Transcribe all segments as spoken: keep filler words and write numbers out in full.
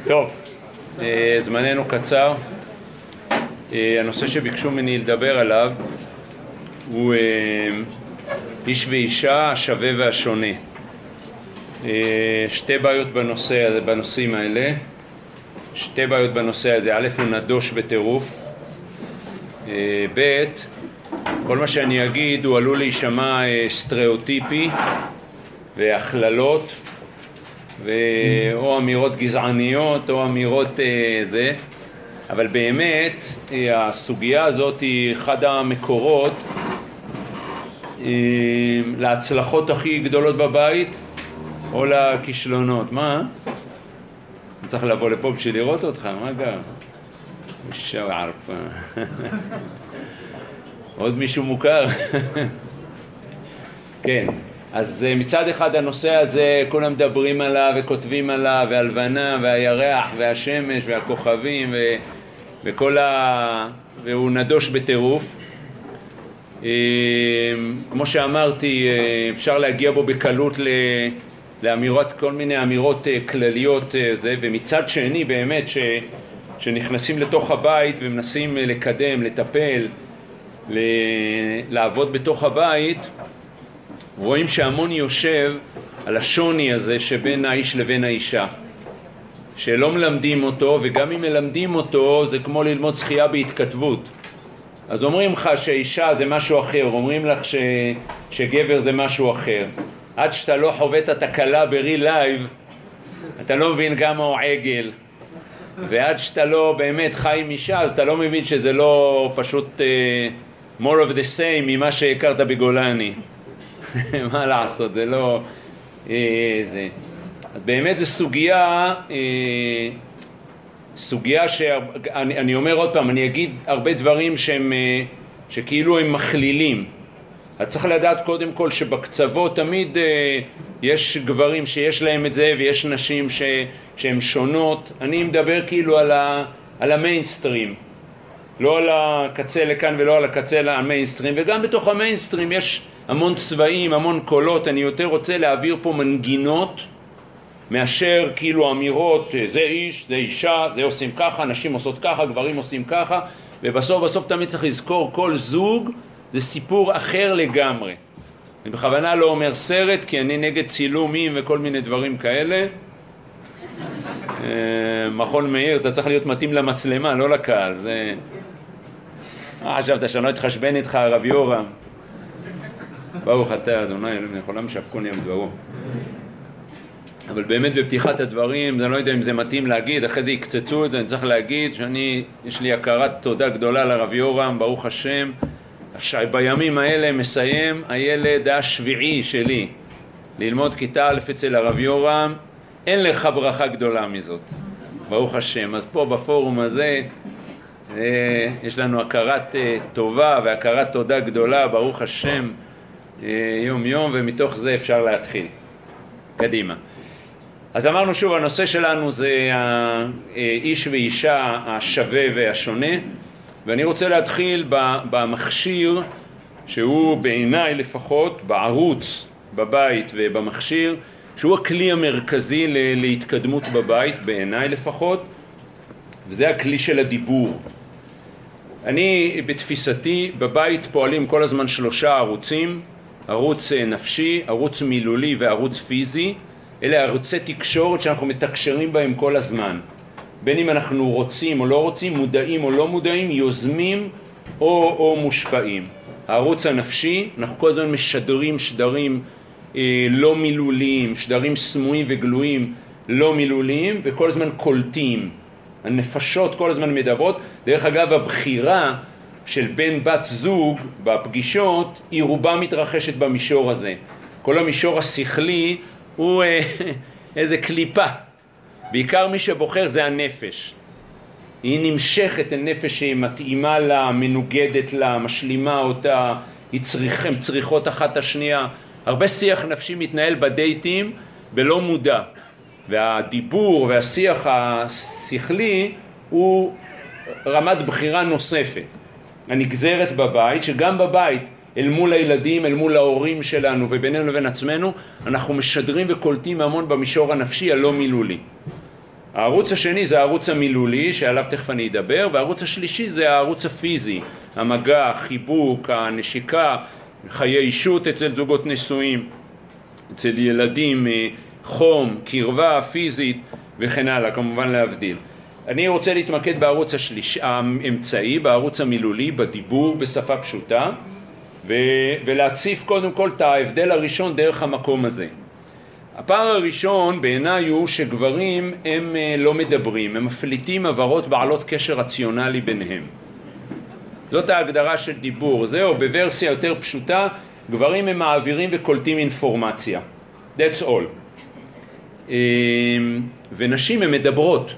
טוב, זמננו קצר. הנושא שביקשו ממני לדבר עליו הוא איש ואישה, השווה והשונה. שתי בעיות בנושא, בנושאים האלה. שתי בעיות בנושא הזה. א', הוא נדוש בטירוף. ב', כל מה שאני אגיד הוא עלול להישמע סטריאוטיפי והכללות, או אמירות גזעניות או אמירות זה, אבל באמת הסוגיה הזאת היא אחד המקורות להצלחות הכי גדולות בבית או לכישלונות. מה? אני צריך לבוא לפה בשביל לראות אותך, מה גם? ושאו ערפה. עוד מישהו מוכר? כן. אז מצד אחד הנושא הזה כולם מדברים עליו וכותבים עליו, והלבנה והירח והשמש והכוכבים ו... וכל ה... והוא נדוש בטירוף. כמו שאמרתי, אפשר להגיע בו בקלות ל... לאמירות, כל מיני אמירות כלליות זה, ומצד שני באמת ש... שנכנסים לתוך הבית ומנסים לקדם, לטפל, ל... לעבוד בתוך הבית, רואים שהמון יושב על השוני הזה שבין האיש לבין האישה, שלא מלמדים אותו, וגם אם מלמדים אותו זה כמו ללמוד שחייה בהתכתבות. אז אומרים לך שהאישה זה משהו אחר, אומרים לך ש... שגבר זה משהו אחר. עד שאתה לא חווה את התקלה בריל לייב, אתה לא מבין כמה הוא עגל, ועד שאתה לא באמת חי עם אישה, אז אתה לא מבין שזה לא פשוט uh, more of the same ממה שהכרת בגולני. מה לעשות, זה לא אה, זה. אז באמת זו סוגיה אה, סוגיה שאני אני אומר עוד פעם, אני אגיד הרבה דברים שהם אה, שכאילו הם מכלילים. אז צריך לדעת קודם כל שבקצוות תמיד אה, יש גברים שיש להם את זה ויש נשים ש, שהן שונות. אני מדבר כאילו על ה, על המיינסטרים, לא על הקצה לכאן ולא על הקצה למיינסטרים, וגם בתוך המיינסטרים יש המון צבעים, המון קולות. אני יותר רוצה להעביר פה מנגינות מאשר כאילו אמירות, זה איש, זה אישה, זה עושים ככה, נשים עושות ככה, גברים עושים ככה, ובסוף בסוף תמיד צריך לזכור, כל זוג זה סיפור אחר לגמרי. אני בכוונה לא אומר סרט, כי אני נגד צילומים וכל מיני דברים כאלה. מכון מאיר, אתה צריך להיות מתאים למצלמה, לא לקהל. זה... אה, חשבת שאני לא אתחשבן איתך, הרב יורם. ברוך אתה, אדוני, אלוהים לכולם משפקוני דברו. אבל באמת בפתיחת הדברים, אני לא יודע אם זה מתאים להגיד, אחרי זה יקצצו את זה, אני צריך להגיד שאני, יש לי הכרת תודה גדולה לרב יורם, ברוך השם. בימים האלה מסיים הילד השביעי שלי ללמוד כיתה א' אצל הרב יורם. אין לך ברכה גדולה מזאת, ברוך השם. אז פה בפורום הזה יש לנו הכרת טובה והכרת תודה גדולה, ברוך השם, יום יום, ומתוך זה אפשר להתחיל. קדימה. אז אמרנו שוב, הנושא שלנו זה האיש ואישה, השווה והשונה, ואני רוצה להתחיל במכשיר שהוא בעיניי לפחות, בערוץ, בבית ובמכשיר, שהוא הכלי המרכזי להתקדמות בבית, בעיניי לפחות, וזה הכלי של הדיבור. אני בתפיסתי, בבית פועלים כל הזמן שלושה ערוצים, ערוץ נפשי, ערוץ מילולי וערוץ פיזי. אלה ערוצי תקשורת שאנחנו מתקשרים בהם כל הזמן. בין אם אנחנו רוצים או לא רוצים, מודעים או לא מודעים, יוזמים או, או מושפעים. הערוץ הנפשי, אנחנו כל הזמן משדרים שדרים אה, לא מילוליים, שדרים סמויים וגלויים לא מילוליים, וכל הזמן קולטים. הנפשות כל הזמן מדברות. דרך אגב, הבחירה של בן בת זוג בפגישות היא רובה מתרחשת במישור הזה. כל המישור השכלי הוא אה, איזה קליפה. בעיקר מי שבוחר זה הנפש. היא נמשכת, הנפש שהיא מתאימה לה, מנוגדת לה, משלימה אותה, היא צריכ, הם צריכות אחת השנייה. הרבה שיח נפשי מתנהל בדייטים בלא מודע. והדיבור והשיח השכלי הוא רמת בחירה נוספת. הנגזרת בבית, שגם בבית, אל מול הילדים, אל מול ההורים שלנו ובינינו לבין עצמנו, אנחנו משדרים וקולטים המון במישור הנפשי הלא מילולי. הערוץ השני זה הערוץ המילולי, שעליו תכף אני אדבר, והערוץ השלישי זה הערוץ הפיזי, המגע, החיבוק, הנשיקה, חיי אישות אצל זוגות נשואים, אצל ילדים, חום, קרבה פיזית וכן הלאה, כמובן להבדיל. אני רוצה להתמקד בערוץ השליש... האמצעי, בערוץ המילולי, בדיבור בשפה פשוטה, ו... ולהציף קודם כל את ההבדל הראשון דרך המקום הזה. הפער הראשון בעיניי הוא שגברים הם לא מדברים, הם מפליטים עברות בעלות קשר רציונלי ביניהם. זאת ההגדרה של דיבור, זהו, בוורסיה יותר פשוטה, גברים הם מעבירים וקולטים אינפורמציה. That's all. ונשים הן מדברות.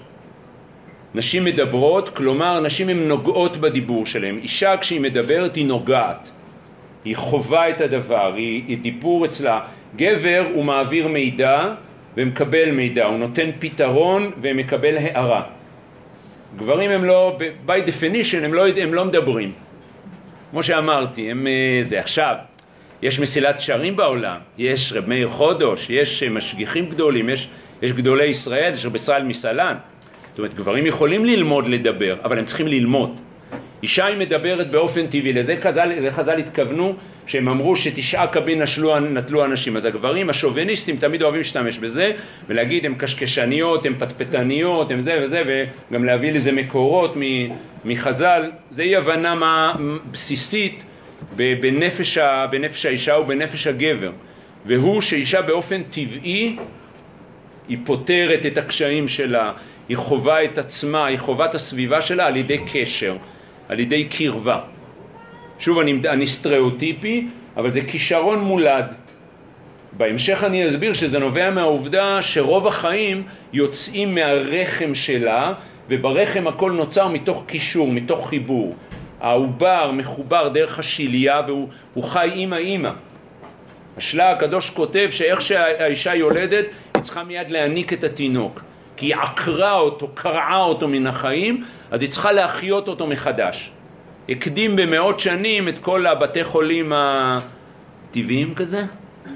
נשים מדברות, כלומר נשים הן נוגעות בדיבור שלהם. אישה כשהיא מדברת היא נוגעת. היא חובה את הדבר, היא, היא דיבור אצלה. גבר הוא מעביר מידע ומקבל מידע, הוא נותן פתרון ומקבל הערה. גברים הם לא, by definition, הם לא, הם לא מדברים. כמו שאמרתי, הם זה עכשיו. יש מסילת שרים בעולם, יש רב מאיר חודש, יש משגיחים גדולים, יש, יש גדולי ישראל, יש רב ישראל מסלן. זאת אומרת, גברים יכולים ללמוד לדבר, אבל הם צריכים ללמוד. אישה היא מדברת באופן טבעי, לזה חז"ל, חז"ל התכוונו, שהם אמרו שתשעה קבין נטלו, נטלו אנשים. אז הגברים השוביניסטים תמיד אוהבים להשתמש בזה, ולהגיד הם קשקשניות, הם פטפטניות, הם זה וזה, וגם להביא לזה מקורות מחז"ל. זה היא הבנה מה בסיסית בנפש, בנפש האישה ובנפש הגבר. והוא שאישה באופן טבעי, היא פותרת את הקשיים שלה, היא חובה את עצמה, היא חובה את הסביבה שלה על ידי קשר, על ידי קרבה. שוב, אני, אני סטריאוטיפי, אבל זה כישרון מולד. בהמשך אני אסביר שזה נובע מהעובדה שרוב החיים יוצאים מהרחם שלה, וברחם הכל נוצר מתוך קישור, מתוך חיבור. העובר מחובר דרך השיליה, והוא חי אימא אימא. השלה הקדוש כותב שאיך שהאישה יולדת, היא צריכה מיד להעניק את התינוק. כי היא עקרה אותו, קרעה אותו מן החיים, אז היא צריכה להחיות אותו מחדש. הקדים במאות שנים את כל הבתי חולים הטבעיים כזה,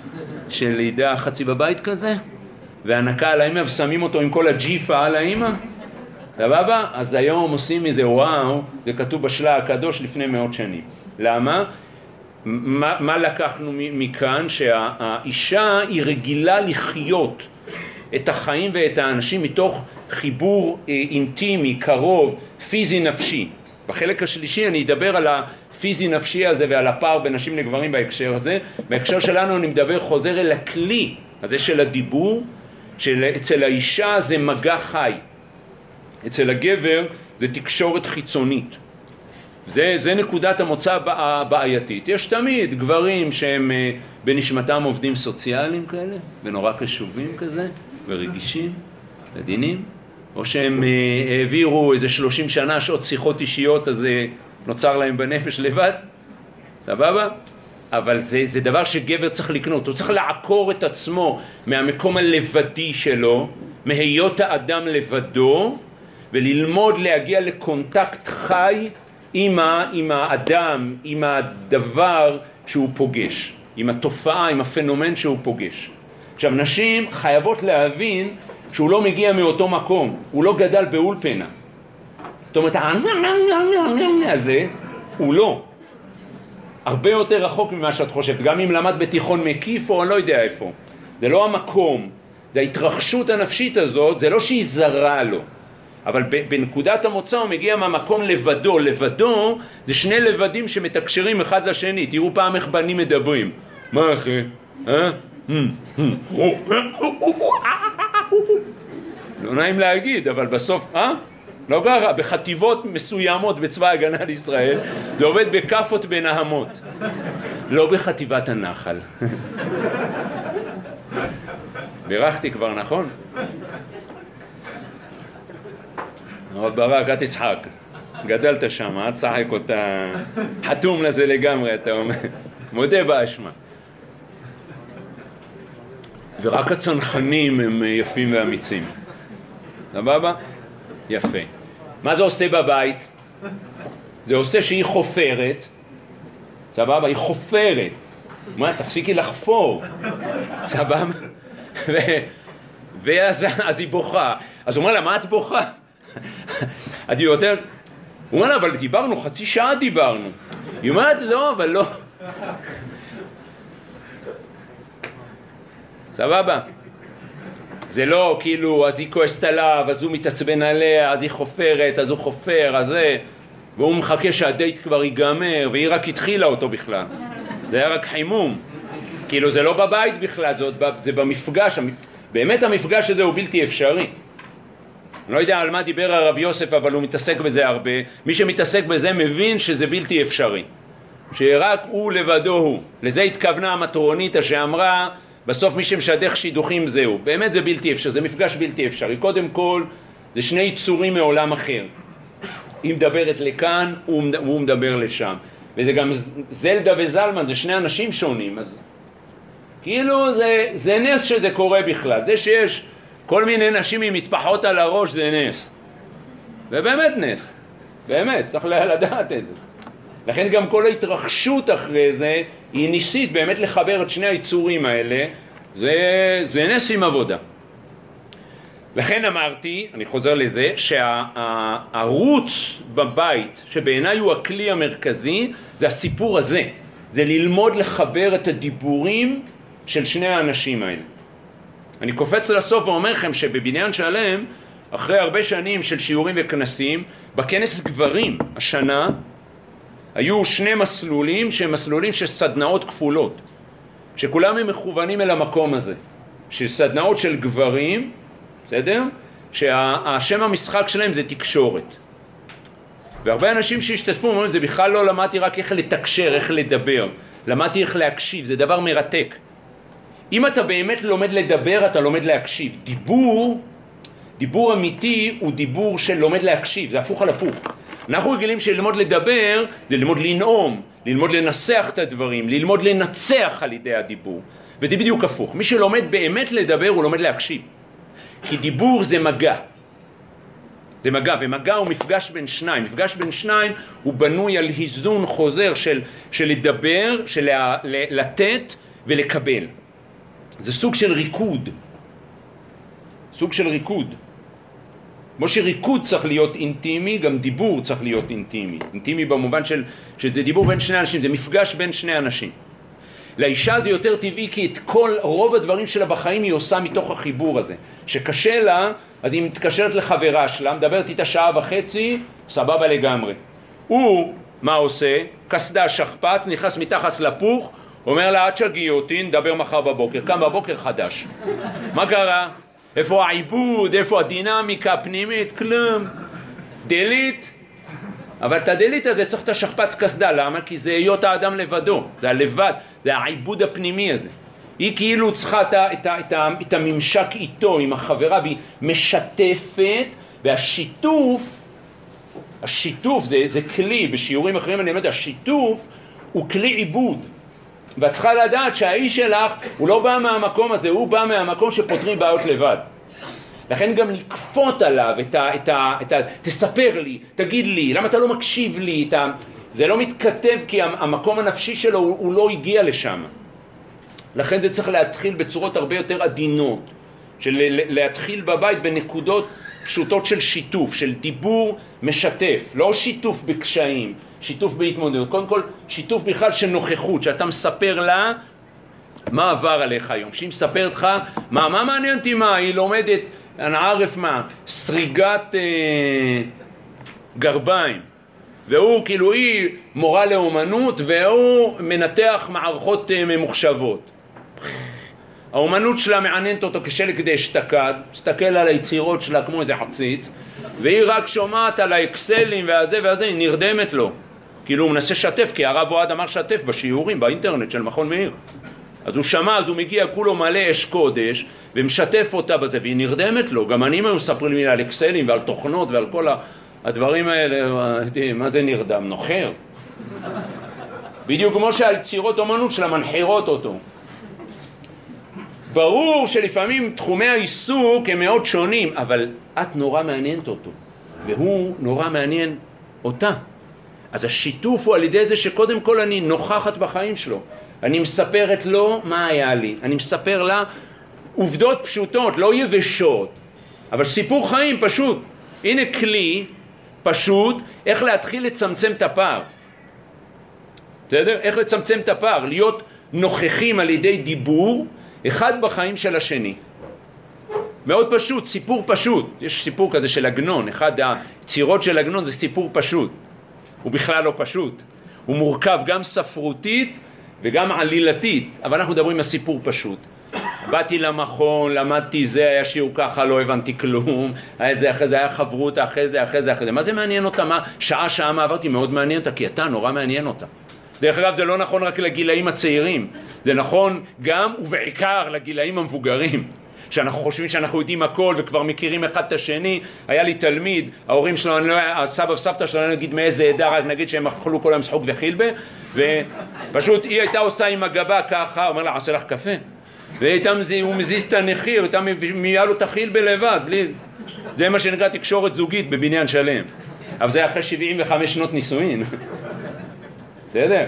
של לידה חצי בבית כזה, והנקה על האמא ושמים אותו עם כל הג'יפה על האמא. סבבה? אז היום עושים מזה וואו, זה כתוב בשלה הקדוש לפני מאות שנים. למה? מה, מה לקחנו מכאן? שהאישה היא רגילה לחיות את החיים ואת האנשים מתוך חיבור אינטימי, קרוב, פיזי נפשי. בחלק השלישי אני אדבר על הפיזי נפשי הזה ועל הפער בין נשים לגברים בהקשר הזה. בהקשר שלנו אני מדבר חוזר אל הכלי הזה של הדיבור, שאצל האישה זה מגע חי, אצל הגבר זה תקשורת חיצונית. זה, זה נקודת המוצא הבעייתית. יש תמיד גברים שהם בנשמתם עובדים סוציאליים כאלה, ונורא קשובים כזה, ורגישים, עדינים, או שהם העבירו איזה שלושים שנה שעות שיחות אישיות, אז נוצר להם בנפש לבד, סבבה? אבל זה, זה דבר שגבר צריך לקנות, הוא צריך לעקור את עצמו מהמקום הלבדי שלו, מהיות האדם לבדו, וללמוד להגיע לקונטקט חי עם, ה, עם האדם, עם הדבר שהוא פוגש, עם התופעה, עם הפנומן שהוא פוגש. עכשיו, נשים חייבות להבין שהוא לא מגיע מאותו מקום, הוא לא גדל באולפנה. זאת אומרת, הזה, הוא לא. הרבה יותר רחוק ממה שאת חושבת, גם אם למד בתיכון מקיף או אני לא יודע איפה. זה לא המקום, זה ההתרחשות הנפשית הזאת, זה לא שהיא זרה לו. אבל בנקודת המוצא הוא מגיע מהמקום לבדו. לבדו זה שני לבדים שמתקשרים אחד לשני. תראו פעם איך בנים מדברים. מה אחי? אה? לא נעים להגיד, אבל בסוף, אה? לא ככה, בחטיבות מסוימות בצבא הגנה לישראל, זה עובד בכפות בנהמות. לא בחטיבת הנחל. בירכתי כבר, נכון? הרב ברק, את תצחק. גדלת שם, את צחק אותה. חתום לזה לגמרי, אתה אומר. מודה באשמה. ורק הצנחנים הם יפים ואמיצים. סבבה? יפה. מה זה עושה בבית? זה עושה שהיא חופרת. סבבה? היא חופרת. מה? תפסיקי לחפור. סבבה? ו... ואז אז היא בוכה. אז הוא אומר לה, מה את בוכה? את יותר... הוא אומר לה, אבל דיברנו, חצי שעה דיברנו. היא אומרת, לא, אבל לא. סבבה. זה לא כאילו, אז היא כועסת עליו, אז הוא מתעצבן עליה, אז היא חופרת, אז הוא חופר, אז זה... והוא מחכה שהדייט כבר ייגמר, והיא רק התחילה אותו בכלל. זה היה רק חימום. כאילו זה לא בבית בכלל, זה, זה במפגש. באמת המפגש הזה הוא בלתי אפשרי. אני לא יודע על מה דיבר הרב יוסף, אבל הוא מתעסק בזה הרבה. מי שמתעסק בזה מבין שזה בלתי אפשרי. שרק הוא לבדו הוא. לזה התכוונה המטרונית שאמרה, בסוף מי שמשדך שידוכים זהו. באמת זה בלתי אפשרי, זה מפגש בלתי אפשרי. קודם כל, זה שני יצורים מעולם אחר. היא מדברת לכאן, הוא מדבר לשם. וזה גם זלדה וזלמן, זה שני אנשים שונים. אז כאילו זה, זה נס שזה קורה בכלל. זה שיש כל מיני נשים עם מטפחות על הראש זה נס. ובאמת נס. באמת, צריך לדעת את זה. לכן גם כל ההתרחשות אחרי זה היא ניסית באמת לחבר את שני היצורים האלה. זה, זה נס עם עבודה. לכן אמרתי, אני חוזר לזה, שהערוץ בבית, שבעיניי הוא הכלי המרכזי, זה הסיפור הזה. זה ללמוד לחבר את הדיבורים של שני האנשים האלה. אני קופץ לסוף ואומר לכם שבבניין שלם, אחרי הרבה שנים של שיעורים וכנסים, בכנס גברים השנה, היו שני מסלולים שהם מסלולים של סדנאות כפולות, שכולם הם מכוונים אל המקום הזה, של סדנאות של גברים, בסדר? שהשם המשחק שלהם זה תקשורת. והרבה אנשים שהשתתפו אומרים, זה בכלל לא למדתי רק איך לתקשר, איך לדבר. למדתי איך להקשיב, זה דבר מרתק. אם אתה באמת לומד לדבר, אתה לומד להקשיב. דיבור, דיבור אמיתי הוא דיבור של לומד להקשיב, זה הפוך על הפוך. אנחנו רגילים שללמוד לדבר, זה ללמוד לנאום, ללמוד לנסח את הדברים, ללמוד לנצח על ידי הדיבור. וזה בדיוק הפוך. מי שלומד באמת לדבר, הוא לומד להקשיב. כי דיבור זה מגע. זה מגע, ומגע הוא מפגש בין שניים. מפגש בין שניים הוא בנוי על היזון חוזר של, של לדבר, של לתת ולקבל. זה סוג של ריקוד. סוג של ריקוד. כמו שריקוד צריך להיות אינטימי, גם דיבור צריך להיות אינטימי. אינטימי במובן של, שזה דיבור בין שני אנשים, זה מפגש בין שני אנשים. לאישה זה יותר טבעי, כי את כל רוב הדברים שלה בחיים היא עושה מתוך החיבור הזה. שקשה לה, אז היא מתקשרת לחברה שלה, מדברת איתה שעה וחצי, סבבה לגמרי. הוא, מה עושה? כסדה שכפץ, נכנס מתחת לפוך, אומר לה, עד שגיעי אותי, נדבר מחר בבוקר. קם בבוקר חדש. מה קרה? איפה העיבוד? איפה הדינמיקה הפנימית? כלום. דלית. אבל את הדלית הזה צריך את השכפץ כסדה. למה? כי זה היות האדם לבדו. זה הלבד. זה העיבוד הפנימי הזה. היא כאילו צריכה את, את, את, את הממשק איתו, עם החברה, והיא משתפת, והשיתוף, השיתוף זה, זה כלי, בשיעורים אחרים אני אומר, השיתוף הוא כלי עיבוד. ואת צריכה לדעת שהאיש שלך הוא לא בא מהמקום הזה, הוא בא מהמקום שפותרים בעיות לבד. לכן גם לקפות עליו את ה, את ה, את ה, תספר לי, תגיד לי, למה אתה לא מקשיב לי, את ה, זה לא מתכתב כי המקום הנפשי שלו הוא, הוא לא הגיע לשם. לכן זה צריך להתחיל בצורות הרבה יותר עדינות, של להתחיל בבית בנקודות פשוטות של שיתוף, של דיבור משתף, לא שיתוף בקשיים, שיתוף בהתמודדות, קודם כל שיתוף בכלל של נוכחות, שאתה מספר לה מה עבר עליך היום, שהיא מספרת לך מה, מה מעניין אותי מה, היא לומדת, אני ערף מה, סריגת אה, גרביים, והוא כאילו היא מורה לאומנות והוא מנתח מערכות אה, ממוחשבות. האומנות שלה מעניינת אותו כשלג דאשתקד, מסתכל על היצירות שלה כמו איזה עציץ, והיא רק שומעת על האקסלים והזה והזה, היא נרדמת לו. כאילו הוא מנסה שתף, כי הרב אוהד אמר שתף בשיעורים, באינטרנט של מכון מאיר. אז הוא שמע, אז הוא מגיע כולו מלא אש קודש, ומשתף אותה בזה, והיא נרדמת לו. גם אני מספרים לי על אקסלים ועל תוכנות ועל כל הדברים האלה, מה זה נרדם? נוחר. בדיוק כמו שהיצירות אומנות שלה מנחירות אותו. ברור שלפעמים תחומי העיסוק הם מאוד שונים, אבל את נורא מעניינת אותו, והוא נורא מעניין אותה. אז השיתוף הוא על ידי זה שקודם כל אני נוכחת בחיים שלו. אני מספרת לו מה היה לי. אני מספר לה עובדות פשוטות, לא יבשות. אבל סיפור חיים פשוט. הנה כלי פשוט איך להתחיל לצמצם את הפער. בסדר? איך לצמצם את הפער, להיות נוכחים על ידי דיבור אחד בחיים של השני. מאוד פשוט, סיפור פשוט. יש סיפור כזה של עגנון, אחד הצירות של עגנון זה סיפור פשוט. הוא בכלל לא פשוט. הוא מורכב גם ספרותית וגם עלילתית, אבל אנחנו מדברים על סיפור פשוט. באתי למכון, למדתי זה, היה שיעור ככה, לא הבנתי כלום, היה זה, אחרי זה היה חברות, אחרי זה, אחרי זה, אחרי זה. מה זה מעניין אותה? מה? שעה, שעה מה עברתי, מאוד מעניין אותה, כי אתה נורא מעניין אותה. דרך אגב, זה לא נכון רק לגילאים הצעירים, זה נכון גם ובעיקר לגילאים המבוגרים, שאנחנו חושבים שאנחנו יודעים הכל וכבר מכירים אחד את השני. היה לי תלמיד, ההורים שלו, לא, הסבא וסבתא שלו, לא נגיד מאיזה עדה, רק נגיד שהם אכלו כל היום שחוק וחילבה, ופשוט היא הייתה עושה עם הגבה ככה, אומר לה, עשה לך קפה? והוא מזיז את הנחיר, ואתה מביאה לו את החילבה לבד, בלי... זה מה שנקרא תקשורת זוגית בבניין שלם. אבל זה אחרי שבעים וחמש שנות נישואין. בסדר?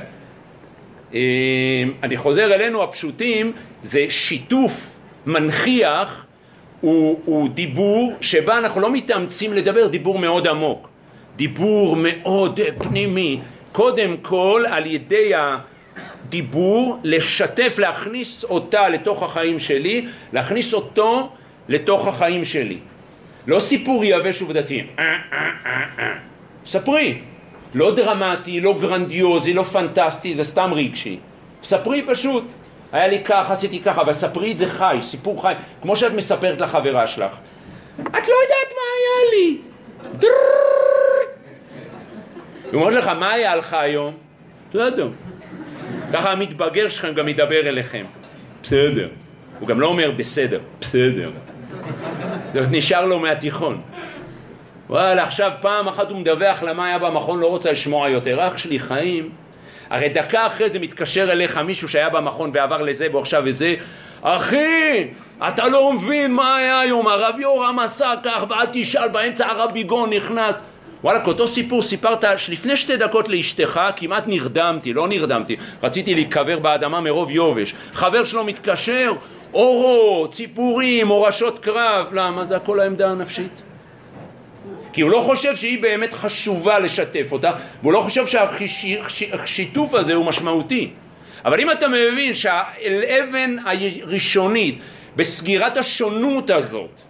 אני חוזר אלינו הפשוטים, זה שיתוף מנחיח, הוא, הוא דיבור שבה אנחנו לא מתאמצים לדבר, דיבור מאוד עמוק, דיבור מאוד פנימי, קודם כל על ידי הדיבור לשתף, להכניס אותה לתוך החיים שלי, להכניס אותו לתוך החיים שלי. לא סיפור יבש עובדתי, ספרי, לא דרמטי, לא גרנדיוזי, לא פנטסטי, זה סתם רגשי, ספרי פשוט. היה לי ככה, עשיתי ככה, אבל ספרי את זה חי, סיפור חי, כמו שאת מספרת לחברה שלך. את לא יודעת מה היה לי. הוא אומר לך, מה היה לך היום? בסדר. ככה המתבגר שלכם גם ידבר אליכם. בסדר. הוא גם לא אומר בסדר, בסדר. זה נשאר לו מהתיכון. וואלה, עכשיו פעם אחת הוא מדווח למה היה במכון, לא רוצה לשמוע יותר. אח שלי, חיים. הרי דקה אחרי זה מתקשר אליך מישהו שהיה במכון ועבר לזה ועכשיו וזה, אחי, אתה לא מבין מה היה היום, הרב יורם עשה כך, ואת תשאל באמצע הרב ביגון נכנס. וואלה, כאותו סיפור סיפרת לפני שתי דקות לאשתך, כמעט נרדמתי, לא נרדמתי, רציתי להיקבר באדמה מרוב יובש. חבר שלו מתקשר, אורות, ציפורים, מורשות קרב. למה? זה הכל העמדה הנפשית. כי הוא לא חושב שהיא באמת חשובה לשתף אותה, והוא לא חושב שהשיתוף הזה הוא משמעותי. אבל אם אתה מבין שהאבן הראשונית בסגירת השונות הזאת,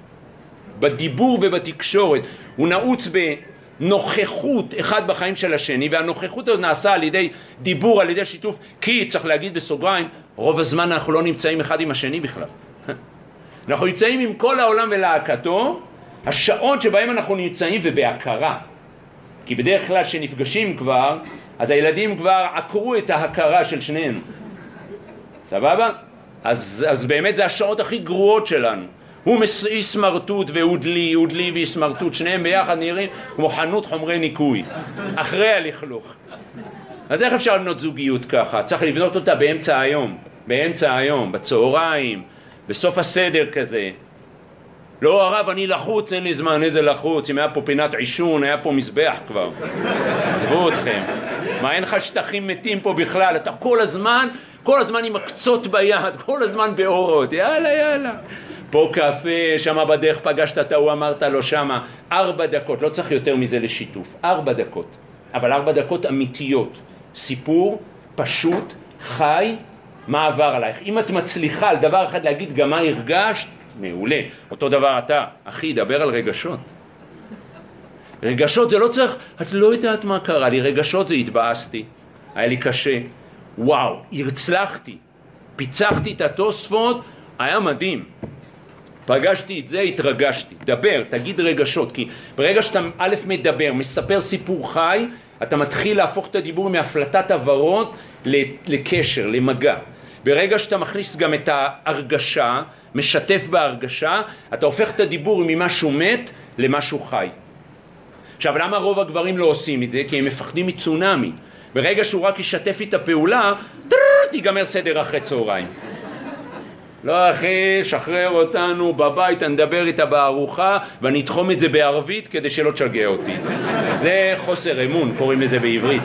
בדיבור ובתקשורת, הוא נעוץ בנוכחות אחד בחיים של השני, והנוכחות הזאת נעשה על ידי דיבור, על ידי שיתוף, כי צריך להגיד בסוגריים, רוב הזמן אנחנו לא נמצאים אחד עם השני בכלל. אנחנו נמצאים עם כל העולם ולהקתו, השעות שבהם אנחנו נמצאים ובהכרה. כי בדרך כלל שנפגשים כבר, אז הילדים כבר עקרו את ההכרה של שנינו. סבבה? אז, אז באמת זה השעות הכי גרועות שלנו. הוא אי סמרטוט והודלי, הודלי ואי סמרטוט, שניהם ביחד נראים כמו חנות חומרי ניקוי, אחרי הלכלוך. אז איך אפשר לבנות זוגיות ככה? צריך לבנות אותה באמצע היום, באמצע היום, בצהריים, בסוף הסדר כזה. לא הרב, אני לחוץ, אין לי זמן, איזה לחוץ, אם היה פה פינת עישון, היה פה מזבח כבר. עזבו אתכם. מה, אין לך שטחים מתים פה בכלל, אתה כל הזמן, כל הזמן עם הקצות ביד, כל הזמן באורות, יאללה יאללה. פה קפה, שמה בדרך פגשת את ההוא, אמרת לו שמה, ארבע דקות, לא צריך יותר מזה לשיתוף, ארבע דקות, אבל ארבע דקות אמיתיות, סיפור פשוט, חי, מה עבר עלייך. אם את מצליחה על דבר אחד להגיד גם מה הרגשת, מעולה. אותו דבר אתה, אחי, דבר על רגשות. רגשות זה לא צריך, את לא יודעת מה קרה לי, רגשות זה התבאסתי, היה לי קשה, וואו, הרצלחתי, פיצחתי את התוספות, היה מדהים. פגשתי את זה, התרגשתי. דבר, תגיד רגשות, כי ברגע שאתה א' מדבר, מספר סיפור חי, אתה מתחיל להפוך את הדיבור מהפלטת עברות לקשר, למגע. ברגע שאתה מכניס גם את ההרגשה, משתף בהרגשה, אתה הופך את הדיבור ממשהו מת למשהו חי. עכשיו, למה רוב הגברים לא עושים את זה? כי הם מפחדים מצונמי. ברגע שהוא רק ישתף את הפעולה, תיגמר סדר אחרי צהריים. לא אחי, שחרר אותנו בבית, אני נדבר איתה בארוחה, ואני אתחום את זה בערבית כדי שלא תשגע אותי. זה חוסר אמון, קוראים לזה בעברית.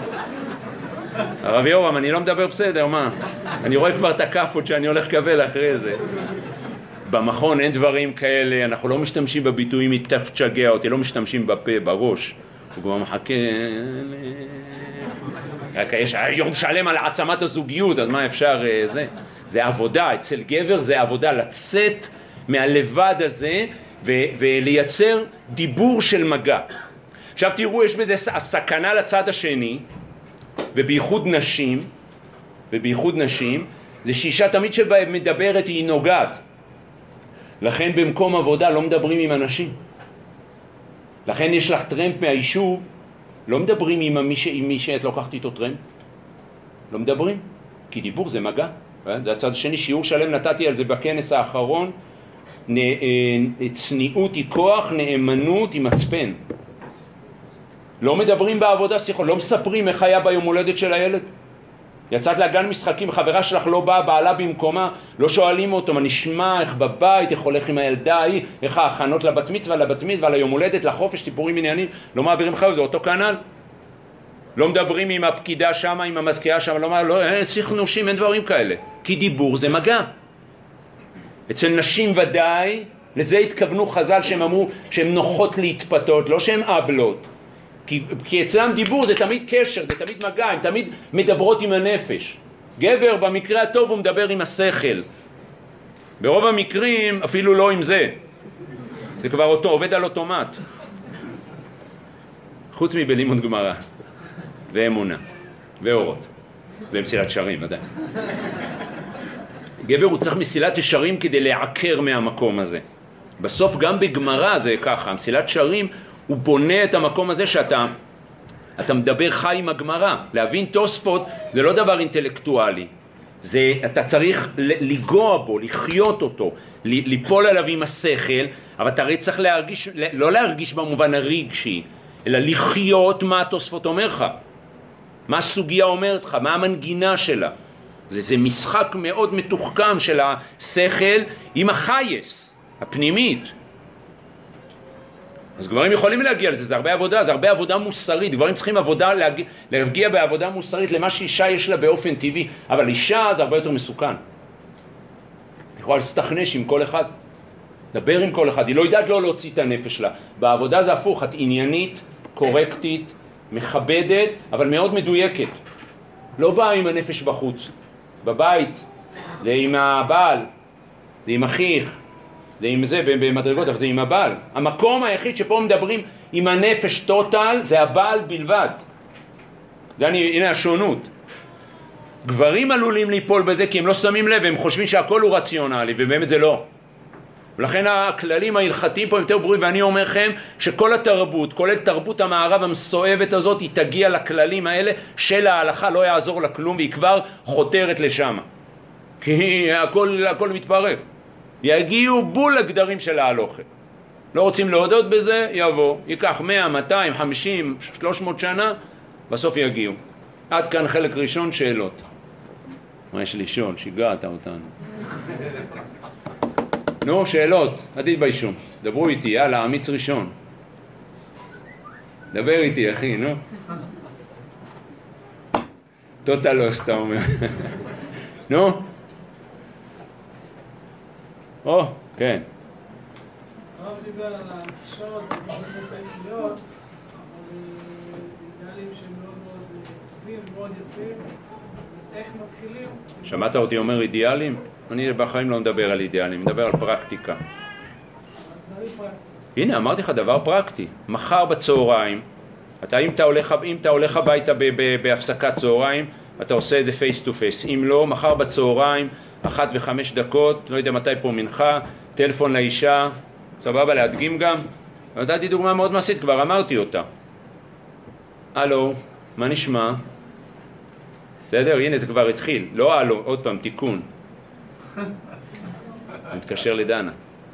הרב יורם, אני לא מדבר בסדר, מה? אני רואה כבר את הכפות שאני הולך לקבל אחרי זה. במכון אין דברים כאלה, אנחנו לא משתמשים בביטויים תשגע אותי, לא משתמשים בפה, בראש. הוא כבר מחכה... יש יום שלם על העצמת הזוגיות, אז מה אפשר... זה, זה עבודה, אצל גבר זה עבודה לצאת מהלבד הזה ו- ולייצר דיבור של מגע. עכשיו תראו, יש בזה סכנה לצד השני, ובייחוד נשים, ובייחוד נשים, זה שאישה תמיד שמדברת היא נוגעת. לכן במקום עבודה לא מדברים עם אנשים. לכן יש לך טרמפ מהיישוב, לא מדברים עם מי, ש... עם מי שאת לוקחת איתו טרמפ. לא מדברים, כי דיבור זה מגע. זה הצד השני, שיעור שלם נתתי על זה בכנס האחרון, נ... צניעות היא כוח, נאמנות היא מצפן. לא מדברים בעבודה שיחות, לא מספרים איך היה ביום הולדת של הילד. יצאת לגן משחקים, חברה שלך לא באה, בעלה במקומה, לא שואלים אותו, מה נשמע, איך בבית, איך הולך עם הילדה ההיא, איך ההכנות לבת מצווה, לבת מצווה, ליום הולדת, לחופש, טיפורים עניינים, לא מעבירים חיים, זה אותו כנ"ל. לא מדברים עם הפקידה שם, עם המזכירה שם, לא, לא, אין שיחנושים, אין דברים כאלה. כי דיבור זה מגע. אצל נשים ודאי, לזה התכוונו חז"ל שהם אמרו שהן נוחות להתפתות, לא שהן אבלות. כי, כי אצלם דיבור זה תמיד קשר, זה תמיד מגע, הם תמיד מדברות עם הנפש. גבר במקרה הטוב הוא מדבר עם השכל. ברוב המקרים אפילו לא עם זה. זה כבר אותו, עובד על אוטומט. חוץ מבלימוד גמרא, ואמונה, ואורות, ומסילת שרים, ודאי. גבר הוא צריך מסילת ישרים כדי לעקר מהמקום הזה. בסוף גם בגמרא זה ככה, מסילת שרים הוא בונה את המקום הזה שאתה אתה מדבר חי עם הגמרא. להבין תוספות זה לא דבר אינטלקטואלי. זה, אתה צריך לגוע בו, לחיות אותו, ליפול עליו עם השכל, אבל אתה הרי צריך להרגיש, לא להרגיש במובן הרגשי, אלא לחיות מה התוספות אומר לך. מה הסוגיה אומרת לך, מה המנגינה שלה. זה, זה משחק מאוד מתוחכם של השכל עם החייס, הפנימית. אז גברים יכולים להגיע לזה, זה הרבה עבודה, זה הרבה עבודה מוסרית, גברים צריכים עבודה, להגיע, להגיע בעבודה מוסרית למה שאישה יש לה באופן טבעי, אבל אישה זה הרבה יותר מסוכן. היא יכולה להסתכנש עם כל אחד, לדבר עם כל אחד, היא לא יודעת לא להוציא את הנפש שלה. בעבודה זה הפוך, את עניינית, קורקטית, מכבדת, אבל מאוד מדויקת. לא באה עם הנפש בחוץ, בבית, זה עם הבעל, זה עם אחיך, זה עם זה במדרגות, אבל זה עם הבעל. המקום היחיד שפה מדברים עם הנפש טוטל, זה הבעל בלבד. זה אני, הנה השונות. גברים עלולים ליפול בזה כי הם לא שמים לב, הם חושבים שהכל הוא רציונלי, ובאמת זה לא. ולכן הכללים ההלכתיים פה הם יותר ברורים, ואני אומר לכם שכל התרבות, כולל תרבות המערב המסואבת הזאת, היא תגיע לכללים האלה של ההלכה, לא יעזור לה כלום, והיא כבר חותרת לשם. כי הכל, הכל מתפרק. יגיעו בול לגדרים של ההלוכה. לא רוצים להודות בזה, יבוא. ייקח מאה, מאתיים, חמישים, שלוש מאות שנה, בסוף יגיעו. עד כאן חלק ראשון, שאלות. מה יש לשאול? שיגעת אותנו. נו, שאלות. אל תתביישו. דברו איתי, יאללה, אמיץ ראשון. דבר איתי, אחי, נו. טוטלוס, אתה אומר. נו. או, כן. הרב דיבר על התקשורת, זה צריך להיות, אבל זה אידאלים שהם מאוד מאוד טובים, מאוד יפים, אז איך מתחילים? שמעת אותי אומר אידיאלים? אני בחיים לא מדבר על אידיאלים, מדבר על פרקטיקה. הנה, אמרתי לך דבר פרקטי. מחר בצהריים, אתה, אם, אתה הולך, אם אתה הולך הביתה בהפסקת צהריים, אתה עושה את זה פייס טו פייס. אם לא, מחר בצהריים, אחת וחמש דקות, לא יודע מתי פה מנחה, טלפון לאישה, סבבה, להדגים גם. נתתי דוגמה מאוד מעשית, כבר אמרתי אותה. הלו, מה נשמע? בסדר, הנה זה כבר התחיל. לא הלו, עוד פעם, תיקון. אני מתקשר לדנה.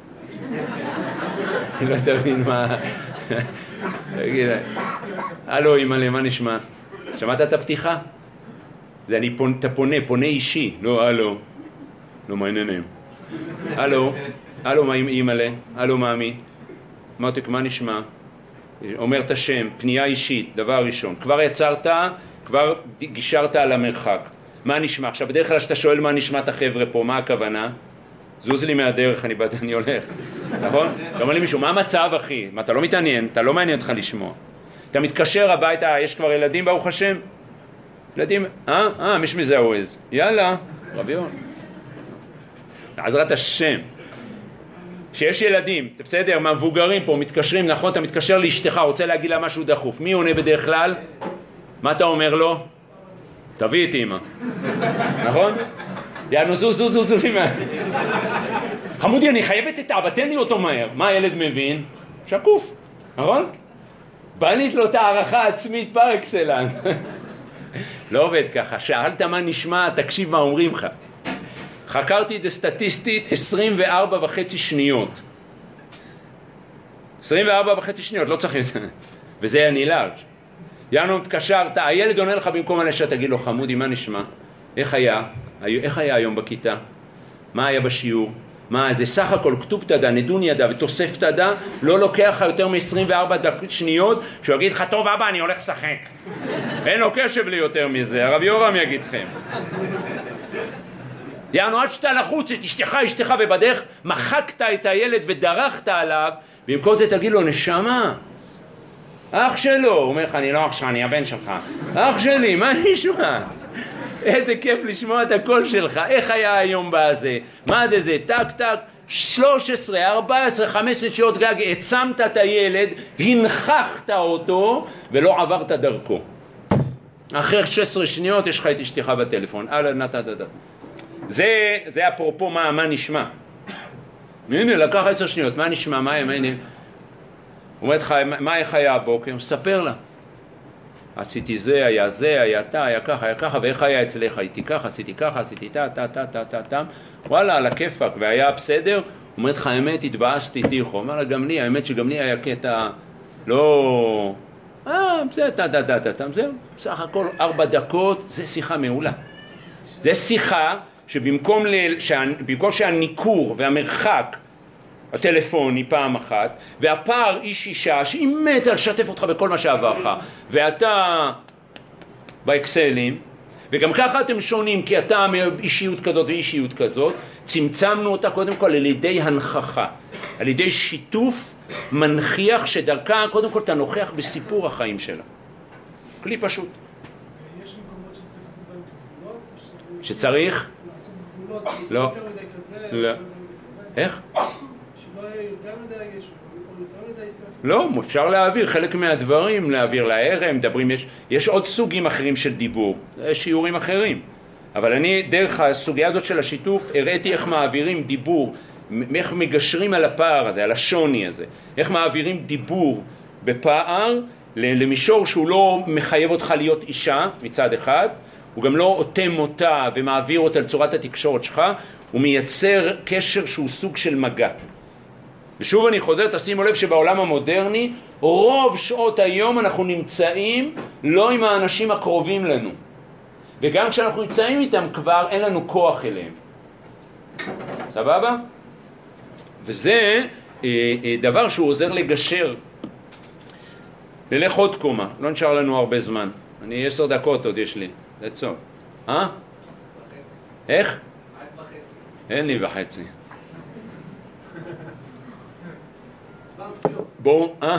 אני לא תבין מה... תגיד, הלו, אמא, מה נשמע? שמעת את הפתיחה? זה אני פונה, אתה פונה, פונה אישי. לא, הלו. לא, מה העניינים? הלו, הלו, מה אימא'לה? הלו, מאמי? אמרתי, מה נשמע? אומר את השם, פנייה אישית, דבר ראשון. כבר יצרת, כבר גישרת על המרחק. מה נשמע? עכשיו, בדרך כלל שאתה שואל מה נשמע את החבר'ה פה, מה הכוונה? זוז לי מהדרך, אני, אני הולך, נכון? אתה אומר לי מישהו, מה המצב אחי? מה, אתה לא מתעניין, אתה לא מעניין אותך לשמוע. אתה מתקשר הביתה, יש כבר ילדים ברוך השם? ילדים, אה? אה, מיש מזעוז. יאללה, רבי יון. בעזרת השם. שיש ילדים, בסדר, מהמבוגרים פה, מתקשרים, נכון? אתה מתקשר לאשתך, רוצה להגיד לה משהו דחוף. מי עונה בדרך כלל? מה אתה אומר לו? תביא את אמא. נכון? יאנו זו זו זו זו זו. חמודי, אני חייבת את אבא, תן לי אותו מהר. מה הילד מבין? שקוף, נכון? בנית לו את הערכה עצמית פר אקסלנס. לא עובד ככה, שאלת מה נשמע, תקשיב מה אומרים לך. חקרתי את זה סטטיסטית עשרים וארבע וחצי שניות. עשרים וארבע וחצי שניות, לא צריך יותר. וזה אני לארג'. יאנו מתקשרת, הילד עונה לך במקום הנשא, תגיד לו, חמודי, מה נשמע? איך היה? איך היה היום בכיתה? מה היה בשיעור? מה, זה סך הכל כתוב תדע, נדון ידע ותוסף תדע, לא לוקח לך יותר מ-עשרים וארבע שניות, שהוא יגיד לך, טוב אבא, אני הולך לשחק. אין לו קשב לי יותר מזה, הרב יורם יגיד לכם. יענו, עד שאתה לחוץ את אשתך, אשתך, ובדרך מחקת את הילד ודרכת עליו, במקום זה תגיד לו, נשמה, אח שלו, הוא אומר לך, אני לא אח שלך, אני הבן שלך. אח שלי, מה נשמע? איזה כיף לשמוע את הקול שלך, איך היה היום בזה? מה זה זה? טק טק, שלוש עשרה, ארבע עשרה, חמש עשרה שעות גג, עצמת את הילד, הנחכת אותו, ולא עברת דרכו. אחרי שש עשרה שניות יש לך את אשתך בטלפון. הלאה, נתת, נתת. זה, זה אפרופו מה, מה נשמע. הנה, לקח עשר שניות, מה נשמע, מה הם, הנה. אומרת לך, מה איך היה הבוקר? ספר לה. עשיתי זה, היה זה, היה אתה, היה ככה, היה ככה, ואיך היה אצלך? הייתי ככה, עשיתי ככה, עשיתי תה, תה, תה, תה, תה, תה. וואלה, על הכיפק, והיה בסדר? אומרת לך, האמת, התבאסתי תיכו. אומר לה, גם לי, האמת שגם לי היה קטע, לא... אה, זה, תה, תה, תה, תה, תה, זהו. בסך הכל ארבע דקות, זה שיחה מעולה. זה שיחה שבמקום ל... במקום שהניקור והמרחק הטלפוני פעם אחת, והפער איש אישה שהיא מתה לשתף אותך בכל מה שעברך, ואתה באקסלים, וגם ככה אתם שונים, כי אתה מאישיות כזאת ואישיות כזאת, צמצמנו אותה קודם כל על ידי הנחכה, על ידי שיתוף מנכיח שדרכה קודם כל אתה נוכח בסיפור החיים שלה. כלי פשוט. יש מקומות שצריך לעשות בהם גבולות? שצריך? לעשות גבולות, לא. יותר מדי כזה, לא. יותר מדי כזה. איך? שלא יהיה יותר מדי יש, או יותר מדי ספר. לא, אפשר להעביר חלק מהדברים, להעביר לערם, מדברים, יש, יש עוד סוגים אחרים של דיבור, יש שיעורים אחרים. אבל אני, דרך הסוגיה הזאת של השיתוף, הראיתי איך מעבירים דיבור, איך מגשרים על הפער הזה, על השוני הזה, איך מעבירים דיבור בפער למישור שהוא לא מחייב אותך להיות אישה מצד אחד, הוא גם לא אוטם אותה ומעביר אותה לצורת התקשורת שלך, הוא מייצר קשר שהוא סוג של מגע. ושוב אני חוזר, תשימו לב שבעולם המודרני, רוב שעות היום אנחנו נמצאים לא עם האנשים הקרובים לנו. וגם כשאנחנו נמצאים איתם כבר אין לנו כוח אליהם. סבבה? וזה אה, אה, דבר שהוא עוזר לגשר. נלך עוד קומה, לא נשאר לנו הרבה זמן. אני עשר דקות עוד יש לי, that's all. אה? איך? אין לי וחצי. בואו, אה?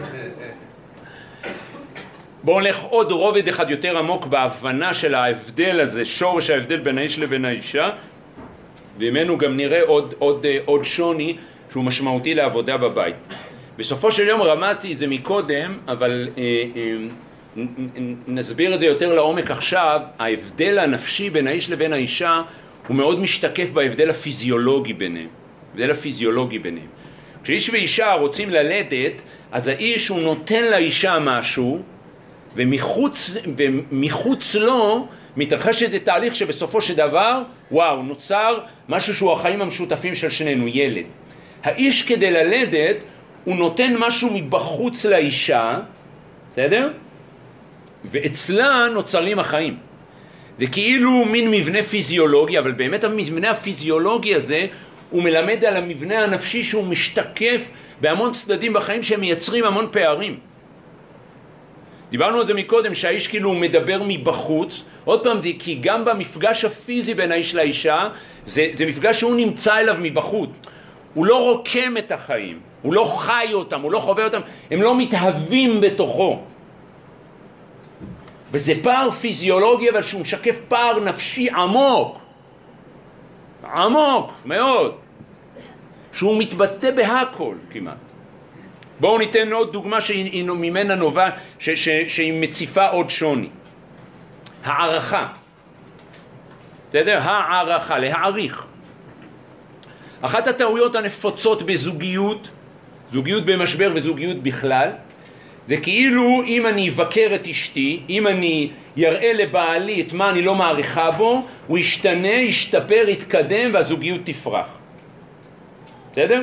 בואו נלך עוד רובד אחד יותר עמוק בהבנה של ההבדל הזה, שורש ההבדל בין האיש לבין האישה, וממנו גם נראה עוד, עוד, עוד שוני שהוא משמעותי לעבודה בבית. בסופו של יום רמזתי את זה מקודם, אבל אה, אה, נסביר את זה יותר לעומק עכשיו. ההבדל הנפשי בין האיש לבין האישה הוא מאוד משתקף בהבדל הפיזיולוגי ביניהם. ההבדל הפיזיולוגי ביניהם. כשאיש ואישה רוצים ללדת, אז האיש הוא נותן לאישה משהו, ומחוץ, ומחוץ לו מתרחשת את תהליך שבסופו של דבר, וואו, נוצר משהו שהוא החיים המשותפים של שנינו, ילד. האיש כדי ללדת, הוא נותן משהו מבחוץ לאישה, בסדר? ואצלה נוצרים החיים. זה כאילו מין מבנה פיזיולוגי, אבל באמת המבנה הפיזיולוגי הזה, הוא מלמד על המבנה הנפשי שהוא משתקף בהמון צדדים בחיים שהם מייצרים המון פערים. דיברנו על זה מקודם, שהאיש כאילו מדבר מבחוץ, עוד פעם זה כי גם במפגש הפיזי בין האיש לאישה, זה, זה מפגש שהוא נמצא אליו מבחוץ. הוא לא רוקם את החיים, הוא לא חי אותם, הוא לא חווה אותם, הם לא מתהווים בתוכו. וזה פער פיזיולוגי, אבל שהוא משקף פער נפשי עמוק. עמוק מאוד. שהוא מתבטא בהכל כמעט. בואו ניתן עוד דוגמה שהיא ממנה נובע, ש, ש, שהיא מציפה עוד שוני. הערכה. בסדר? הערכה, להעריך. אחת הטעויות הנפוצות בזוגיות, זוגיות במשבר וזוגיות בכלל, זה כאילו אם אני אבקר את אשתי, אם אני יראה לבעלי את מה אני לא מעריכה בו, הוא ישתנה, ישתפר, יתקדם והזוגיות תפרח. בסדר?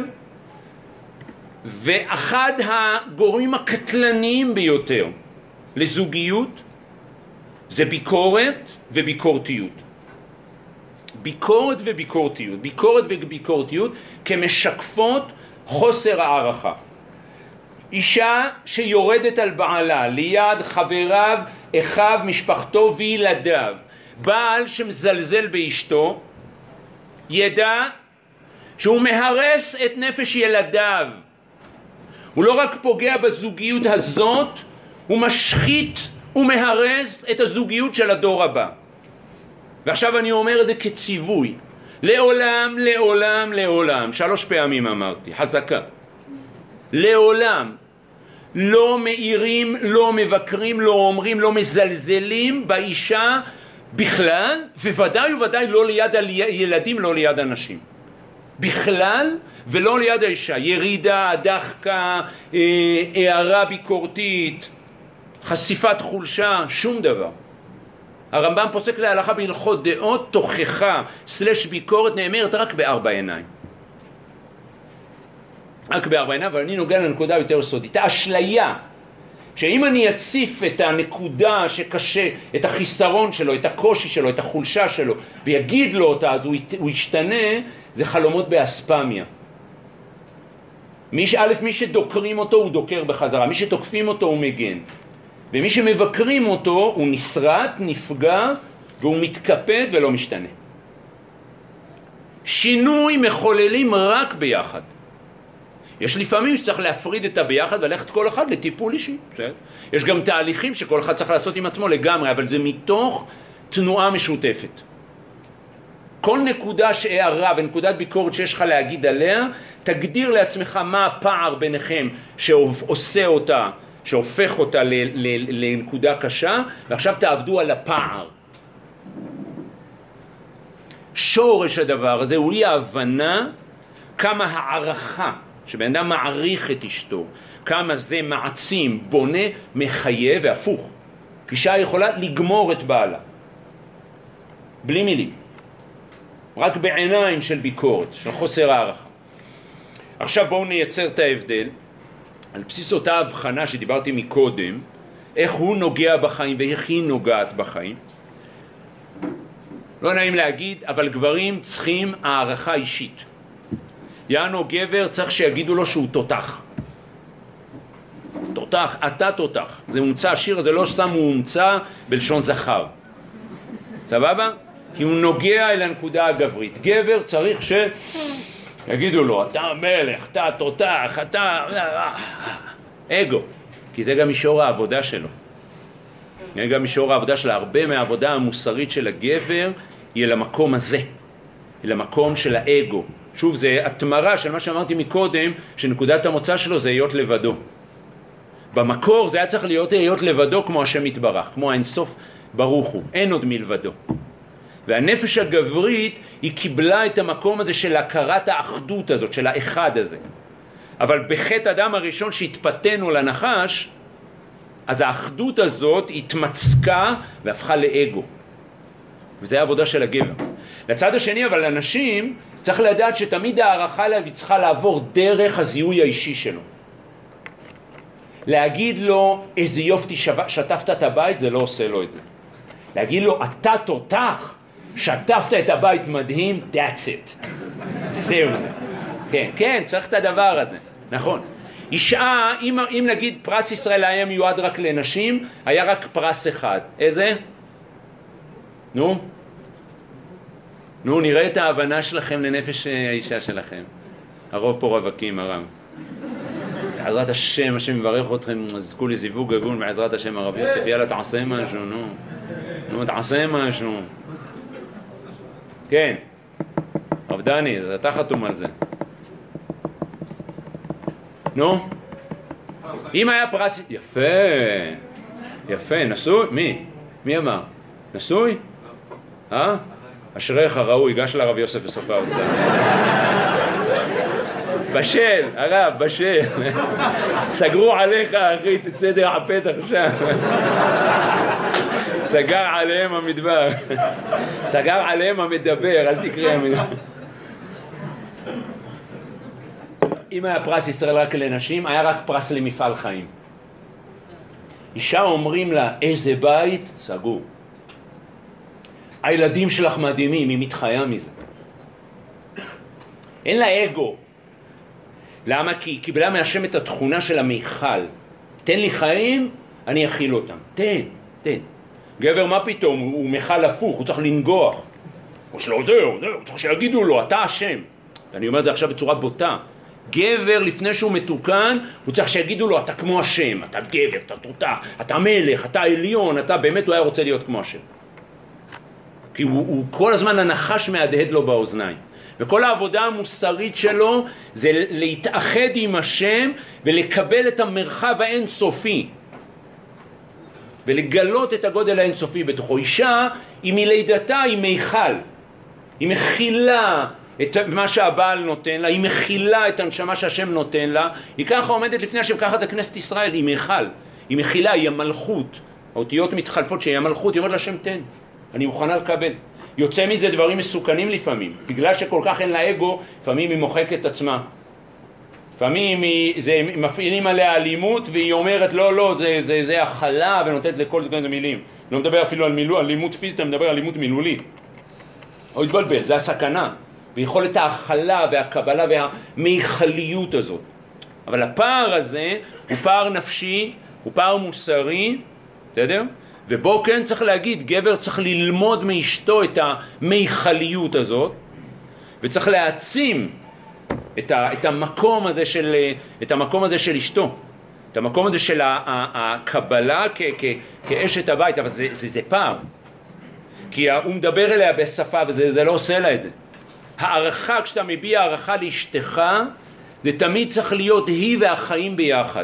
ואחד הגורמים הקטלניים ביותר לזוגיות זה ביקורת וביקורתיות. ביקורת וביקורתיות. ביקורת וביקורתיות כמשקפות חוסר הערכה. אישה שיורדת על בעלה ליד חבריו, אחיו, משפחתו וילדיו, בעל שמזלזל באשתו, ידע שהוא מהרס את נפש ילדיו. הוא לא רק פוגע בזוגיות הזאת, הוא משחית ומהרס את הזוגיות של הדור הבא. ועכשיו אני אומר את זה כציווי. לעולם, לעולם, לעולם. שלוש פעמים אמרתי, חזקה. לעולם. לא מאירים, לא מבקרים, לא אומרים, לא מזלזלים באישה בכלל, וודאי וודאי לא ליד הילדים, לא ליד אנשים. בכלל ולא ליד האישה. ירידה, דחקה, הערה ביקורתית, חשיפת חולשה, שום דבר. הרמב"ם פוסק להלכה בהלכות דעות, תוכחה סלש ביקורת נאמרת רק בארבע עיניים. רק בארבע עיניים, אבל אני נוגע לנקודה יותר סודית. האשליה, שאם אני אציף את הנקודה שקשה, את החיסרון שלו, את הקושי שלו, את החולשה שלו, ויגיד לו אותה, אז הוא, הוא ישתנה, זה חלומות באספמיה. מי, א', מי שדוקרים אותו הוא דוקר בחזרה, מי שתוקפים אותו הוא מגן. ומי שמבקרים אותו הוא נסרט, נפגע, והוא מתקפד ולא משתנה. שינוי מחוללים רק ביחד. יש לפעמים שצריך להפריד את הביחד וללכת כל אחד לטיפול אישי. בסדר? יש גם תהליכים שכל אחד צריך לעשות עם עצמו לגמרי, אבל זה מתוך תנועה משותפת. כל נקודה שהערה ונקודת ביקורת שיש לך להגיד עליה, תגדיר לעצמך מה הפער ביניכם שעושה אותה, שהופך אותה ל- ל- לנקודה קשה, ועכשיו תעבדו על הפער. שורש הדבר הזה הוא אי ההבנה כמה הערכה, שבן אדם מעריך את אשתו, כמה זה מעצים, בונה, מחייב והפוך. אישה יכולה לגמור את בעלה. בלי מילים. רק בעיניים של ביקורת, של חוסר הערכה. עכשיו בואו נייצר את ההבדל. על בסיס אותה הבחנה שדיברתי מקודם, איך הוא נוגע בחיים ואיך היא נוגעת בחיים. לא נעים להגיד, אבל גברים צריכים הערכה אישית. יענו גבר צריך שיגידו לו שהוא תותח. תותח, אתה תותח. זה מומצא, השיר הזה לא סתם הוא מומצא בלשון זכר. סבבה? כי הוא נוגע אל הנקודה הגברית. גבר צריך ש... יגידו לו, אתה מלך, אתה תותח, אתה... אגו. כי זה גם מישור העבודה שלו. זה גם מישור העבודה של הרבה מהעבודה המוסרית של הגבר, היא למקום הזה. היא למקום של האגו. שוב, זה התמרה של מה שאמרתי מקודם, שנקודת המוצא שלו זה להיות לבדו. במקור זה היה צריך להיות להיות לבדו כמו השם יתברך, כמו האינסוף ברוך הוא. אין עוד מלבדו. והנפש הגברית היא קיבלה את המקום הזה של הכרת האחדות הזאת, של האחד הזה. אבל בחטא אדם הראשון שהתפתנו לנחש, אז האחדות הזאת התמצקה והפכה לאגו. וזה העבודה של הגבר. לצד השני, אבל אנשים, צריך לדעת שתמיד הערכה לה צריכה לעבור דרך הזיהוי האישי שלו. להגיד לו, איזה יופי שטפת את הבית, זה לא עושה לו את זה. להגיד לו, אתה תותח, שטפת את הבית מדהים, that's it. זהו זה. כן, כן, צריך את הדבר הזה. נכון. אישה, אם, אם נגיד פרס ישראל היה מיועד רק לנשים, היה רק פרס אחד. איזה? נו? נו, נראה את ההבנה שלכם לנפש האישה שלכם. הרוב פה רווקים, הרב. בעזרת השם, השם מברך אתכם, זכו לזיווג הגון בעזרת השם. הרב יוסף, יאללה, תעשה משהו, נו. נו, תעשה משהו. כן. הרב דני, אתה חתום על זה. נו? אם היה פרס... יפה. יפה, נשוי? מי? מי אמר? נשוי? אה? אשריך ראוי, גש לרב יוסף בסוף ההרצאה. בשל, הרב, בשל. סגרו עליך, אחי, תצא דרך הפתח שם. סגר עליהם המדבר. סגר עליהם המדבר, אל תקרא המדבר. אם היה פרס ישראל רק לנשים, היה רק פרס למפעל חיים. אישה אומרים לה, איזה בית? סגור. הילדים שלך מדהימים, היא מתחיה מזה. אין לה אגו. למה? כי היא קיבלה מהשם את התכונה של המיכל. תן לי חיים, אני אכיל אותם. תן, תן. גבר, מה פתאום? הוא, הוא מיכל הפוך, הוא צריך לנגוח. הוא שלא, זהו, זהו, צריך שיגידו לו, אתה השם. אני אומר את זה עכשיו בצורה בוטה. גבר, לפני שהוא מתוקן, הוא צריך שיגידו לו, אתה כמו השם, אתה גבר, אתה תותח, אתה מלך, אתה עליון, אתה באמת, הוא היה רוצה להיות כמו השם. כי הוא, הוא כל הזמן הנחש מהדהד לו באוזניים. וכל העבודה המוסרית שלו זה להתאחד עם השם ולקבל את המרחב האינסופי. ולגלות את הגודל האינסופי בתוכו. אישה, היא מלידתה, היא מיכל. היא מכילה את מה שהבעל נותן לה, היא מכילה את הנשמה שהשם נותן לה, היא ככה עומדת לפני השם, ככה זה כנסת ישראל, היא מיכל, היא מכילה, היא המלכות. האותיות מתחלפות שהיא המלכות, היא אומרת לשם תן, אני מוכנה לקבל. יוצא מזה דברים מסוכנים לפעמים, בגלל שכל כך אין לה אגו, לפעמים היא מוחקת עצמה. לפעמים היא, זה, מפעילים עליה אלימות, והיא אומרת לא, לא, זה, זה, זה החלה, ונותנת לכל זה כאלה מילים. לא מדבר אפילו על מילוא, אלימות פיזית, אני מדבר על אלימות מילולית. או התבלבל, זה הסכנה. ויכולת ההכלה והקבלה והמיכליות הזאת. אבל הפער הזה הוא פער נפשי, הוא פער מוסרי, בסדר? ובו כן צריך להגיד, גבר צריך ללמוד מאשתו את המיכליות הזאת, וצריך להעצים את, ה, את המקום הזה של, את המקום הזה של אשתו, את המקום הזה של הקבלה כ, כ, כאשת הבית, אבל זה, זה, זה פער. כי הוא מדבר אליה בשפה וזה זה לא עושה לה את זה. הערכה, כשאתה מביע הערכה לאשתך, זה תמיד צריך להיות היא והחיים ביחד.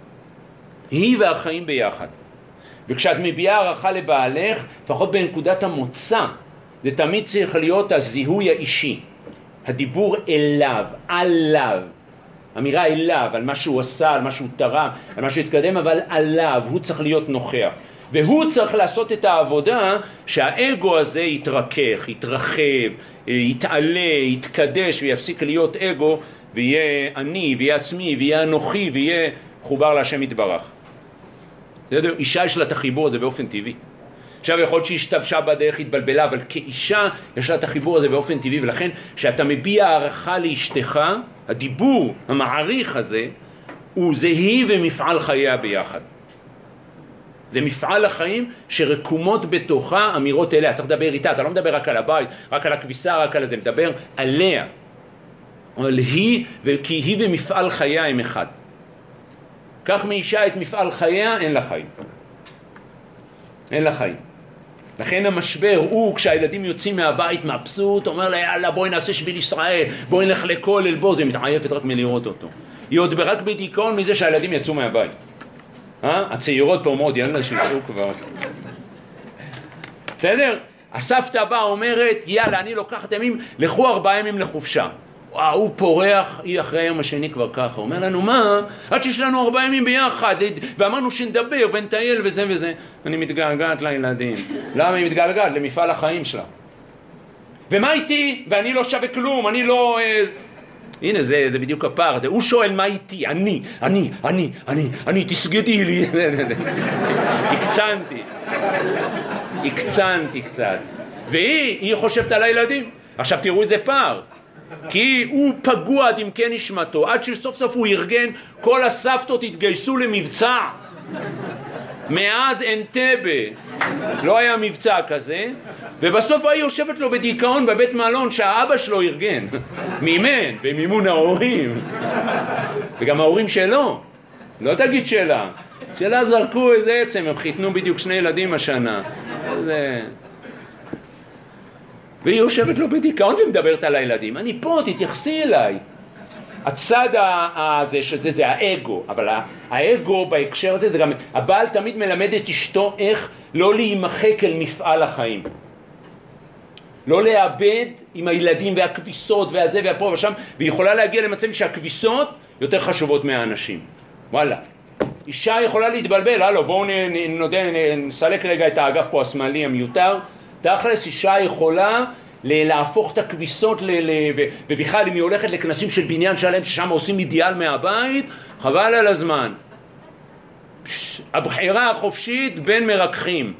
היא והחיים ביחד. וכשאת מביעה הערכה לבעלך, לפחות בנקודת המוצא, זה תמיד צריך להיות הזיהוי האישי. הדיבור אליו, עליו. אמירה אליו, על מה שהוא עשה, על מה שהוא תרם, על מה שהוא התקדם, אבל עליו, הוא צריך להיות נוכח. והוא צריך לעשות את העבודה שהאגו הזה יתרכך, יתרחב, יתעלה, יתקדש ויפסיק להיות אגו ויהיה אני ויהיה עצמי ויהיה אנוכי ויהיה חובר להשם יתברך. בסדר? אישה יש לה את החיבור הזה באופן טבעי. עכשיו יכול להיות שהשתבשה בדרך, התבלבלה, אבל כאישה יש לה את החיבור הזה באופן טבעי, ולכן שאתה מביע הערכה לאשתך, הדיבור המעריך הזה, הוא זה היא ומפעל חייה ביחד. זה מפעל החיים שרקומות בתוכה אמירות אליה. צריך לדבר איתה, אתה לא מדבר רק על הבית, רק על הכביסה, רק על זה, מדבר עליה. אבל היא, כי היא ומפעל חייה הם אחד. כך מאישה את מפעל חייה, אין לה חיים. אין לה חיים. לכן המשבר הוא, כשהילדים יוצאים מהבית מבסוט, אומר לה, יאללה, בואי נעשה שביל ישראל, בואי נלך לכולל, בוא, זה מתעייפת רק מלראות אותו. היא עוד רק בדיכאון מזה שהילדים יצאו מהבית. אה? הצעירות פה אומרות, יאללה, שיצאו כבר. בסדר? הסבתא באה אומרת, יאללה, אני לוקחת ימים, לכו ארבעה ימים לחופשה. וואו, הוא פורח, היא אחרי היום השני כבר ככה. אומר לנו, מה? עד שיש לנו ארבעה ימים ביחד, ואמרנו שנדבר ונטייל וזה וזה. אני מתגעגעת לילדים. למה היא מתגעגעת? למפעל החיים שלה. ומה איתי? ואני לא שווה כלום, אני לא... הנה, זה, זה בדיוק הפער הזה. הוא שואל מה איתי? אני, אני, אני, אני, אני, תסגדי לי. הקצנתי. הקצנתי קצת. והיא, היא חושבת על הילדים. עכשיו תראו איזה פער. כי הוא פגוע עד אם כן נשמתו, עד שסוף סוף הוא ארגן, כל הסבתות התגייסו למבצע, מאז אנטבה לא היה מבצע כזה, ובסוף היא יושבת לו בדיכאון בבית מלון שהאבא שלו ארגן, מימן, במימון ההורים, וגם ההורים שלו, לא תגיד שלה, שלה זרקו איזה עצם, הם חיתנו בדיוק שני ילדים השנה, זה... והיא יושבת לו בדיכאון ומדברת על הילדים, אני פה, תתייחסי אליי. הצד הזה של זה זה האגו, אבל האגו בהקשר הזה זה גם, הבעל תמיד מלמד את אשתו איך לא להימחק אל מפעל החיים. לא לאבד עם הילדים והכביסות והזה והפה ושם, והיא יכולה להגיע למצב שהכביסות יותר חשובות מהאנשים. וואלה. אישה יכולה להתבלבל, הלו, בואו נודה, נסלק רגע את האגף פה השמאלי המיותר. תכלס, אישה יכולה להפוך את הכביסות, ל- ל- ו- ובכלל אם היא הולכת לכנסים של בניין שלם ששם עושים אידיאל מהבית, חבל על הזמן. הבחירה החופשית בין מרקחים.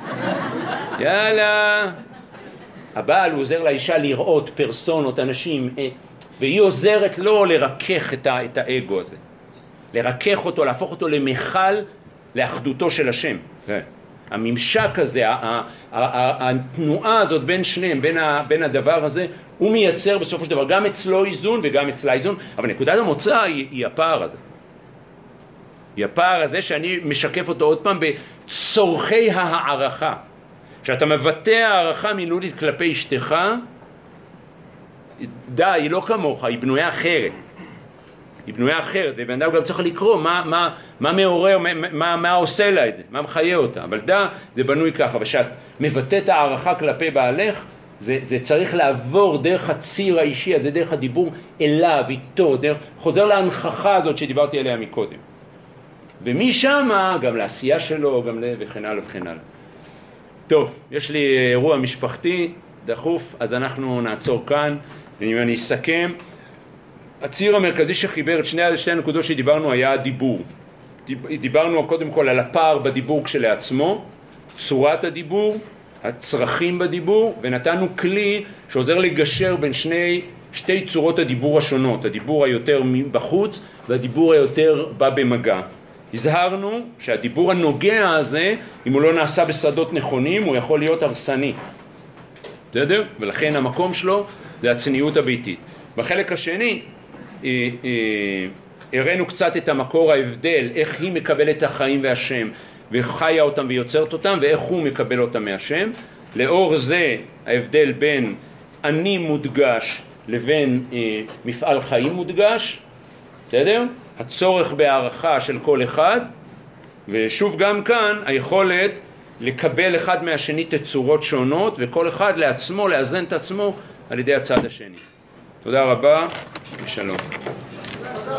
יאללה. הבעל הוא עוזר לאישה לראות פרסונות, אנשים, והיא עוזרת לו לרכך את, ה- את האגו הזה. לרכך אותו, להפוך אותו למחל לאחדותו של השם. כן. הממשק הזה, התנועה הזאת בין שניהם, בין, ה, בין הדבר הזה, הוא מייצר בסופו של דבר גם אצלו איזון וגם אצלה איזון, אבל נקודת המוצא היא, היא הפער הזה. היא הפער הזה שאני משקף אותו עוד פעם בצורכי הערכה. כשאתה מבטא הערכה מילולית כלפי אשתך, די, היא לא כמוך, היא בנויה אחרת. היא בנויה אחרת, ובן אדם גם צריך לקרוא מה, מה, מה מעורר, מה, מה, מה עושה לה את זה, מה מחיה אותה. אבל דה, זה בנוי ככה, ושאת מבטאת הערכה כלפי בעלך, זה, זה צריך לעבור דרך הציר האישי, זה דרך הדיבור אליו, איתו, דרך, חוזר להנכחה הזאת שדיברתי עליה מקודם. ומשם גם לעשייה שלו, גם וכן הלאה וכן הלאה. טוב, יש לי אירוע משפחתי דחוף, אז אנחנו נעצור כאן, ואם אני אסכם, הציר המרכזי שחיבר את שני, שתי הנקודות שדיברנו היה הדיבור. דיברנו קודם כל על הפער בדיבור כשלעצמו, צורת הדיבור, הצרכים בדיבור, ונתנו כלי שעוזר לגשר בין שני, שתי צורות הדיבור השונות, הדיבור היותר בחוץ והדיבור היותר בא במגע. הזהרנו שהדיבור הנוגע הזה, אם הוא לא נעשה בשדות נכונים, הוא יכול להיות הרסני. בסדר? ולכן המקום שלו זה הצניעות הביתית. בחלק השני, הראינו קצת את המקור ההבדל, איך היא מקבלת את החיים והשם, וחיה אותם ויוצרת אותם, ואיך הוא מקבל אותם מהשם. לאור זה ההבדל בין אני מודגש לבין אה, מפעל חיים מודגש, בסדר? הצורך בהערכה של כל אחד, ושוב גם כאן היכולת לקבל אחד מהשני תצורות שונות, וכל אחד לעצמו, לאזן את עצמו על ידי הצד השני. תודה רבה ושלום.